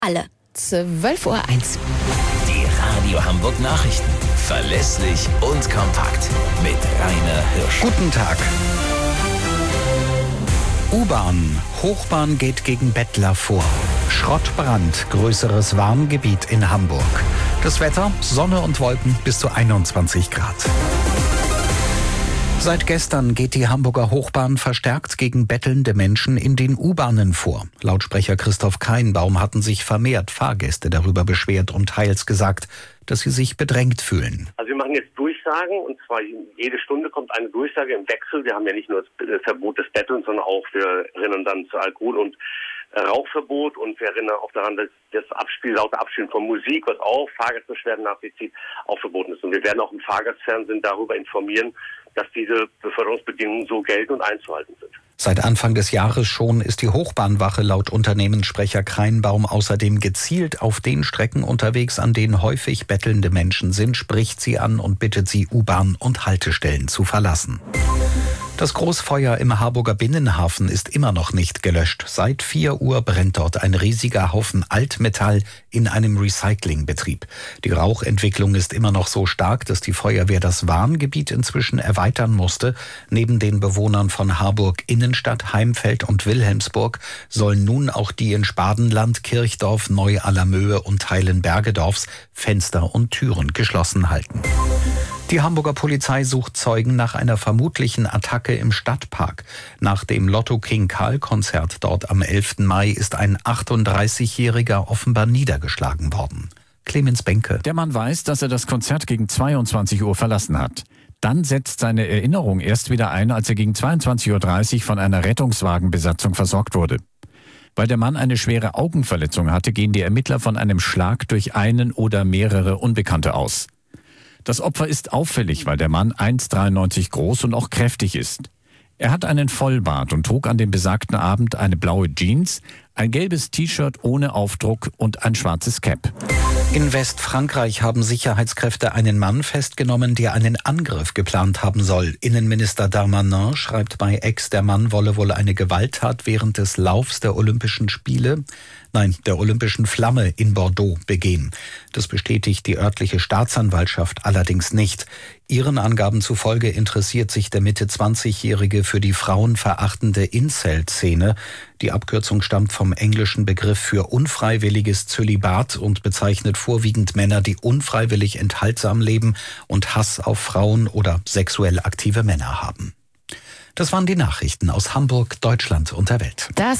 Alle. 12:01 Uhr. Die Radio Hamburg Nachrichten. Verlässlich und kompakt. Mit Rainer Hirsch. Guten Tag. U-Bahn. Hochbahn geht gegen Bettler vor. Schrottbrand. Größeres Warngebiet in Hamburg. Das Wetter: Sonne und Wolken bis zu 21 Grad. Seit gestern geht die Hamburger Hochbahn verstärkt gegen bettelnde Menschen in den U-Bahnen vor. Laut Sprecher Christoph Kainbaum hatten sich vermehrt Fahrgäste darüber beschwert und teils gesagt, dass sie sich bedrängt fühlen. Also wir machen jetzt Durchsagen, und zwar jede Stunde kommt eine Durchsage im Wechsel. Wir haben ja nicht nur das Verbot des Bettelns, sondern auch, wir erinnern dann zu Alkohol- und Rauchverbot, und wir erinnern auch daran, dass das laute Abspielen von Musik, was auch Fahrgastbeschwerden nach sich zieht, auch verboten ist. Und wir werden auch im Fahrgastfernsehen darüber informieren, dass diese Beförderungsbedingungen so gelten und einzuhalten sind. Seit Anfang des Jahres schon ist die Hochbahnwache laut Unternehmenssprecher Kainbaum außerdem gezielt auf den Strecken unterwegs, an denen häufig bettelnde Menschen sind, spricht sie an und bittet sie, U-Bahn und Haltestellen zu verlassen. Das Großfeuer im Harburger Binnenhafen ist immer noch nicht gelöscht. Seit 4 Uhr brennt dort ein riesiger Haufen Altmetall in einem Recyclingbetrieb. Die Rauchentwicklung ist immer noch so stark, dass die Feuerwehr das Warngebiet inzwischen erweitern musste. Neben den Bewohnern von Harburg Innenstadt, Heimfeld und Wilhelmsburg sollen nun auch die in Spadenland, Kirchdorf, Neu-Allermöhe und Teilen Bergedorfs Fenster und Türen geschlossen halten. Die Hamburger Polizei sucht Zeugen nach einer vermutlichen Attacke im Stadtpark. Nach dem Lotto-King-Karl-Konzert dort am 11. Mai ist ein 38-Jähriger offenbar niedergeschlagen worden. Clemens Benke. Der Mann weiß, dass er das Konzert gegen 22 Uhr verlassen hat. Dann setzt seine Erinnerung erst wieder ein, als er gegen 22:30 Uhr von einer Rettungswagenbesatzung versorgt wurde. Weil der Mann eine schwere Augenverletzung hatte, gehen die Ermittler von einem Schlag durch einen oder mehrere Unbekannte aus. Das Opfer ist auffällig, weil der Mann 1,93 groß und auch kräftig ist. Er hat einen Vollbart und trug an dem besagten Abend eine blaue Jeans, ein gelbes T-Shirt ohne Aufdruck und ein schwarzes Cap. In Westfrankreich haben Sicherheitskräfte einen Mann festgenommen, der einen Angriff geplant haben soll. Innenminister Darmanin schreibt bei X, der Mann wolle wohl eine Gewalttat während des Laufs der Olympischen Flamme in Bordeaux begehen. Das bestätigt die örtliche Staatsanwaltschaft allerdings nicht. Ihren Angaben zufolge interessiert sich der Mitte-20-Jährige für die frauenverachtende Incel-Szene. Die Abkürzung stammt vom englischen Begriff für unfreiwilliges Zölibat und bezeichnet vorwiegend Männer, die unfreiwillig enthaltsam leben und Hass auf Frauen oder sexuell aktive Männer haben. Das waren die Nachrichten aus Hamburg, Deutschland und der Welt.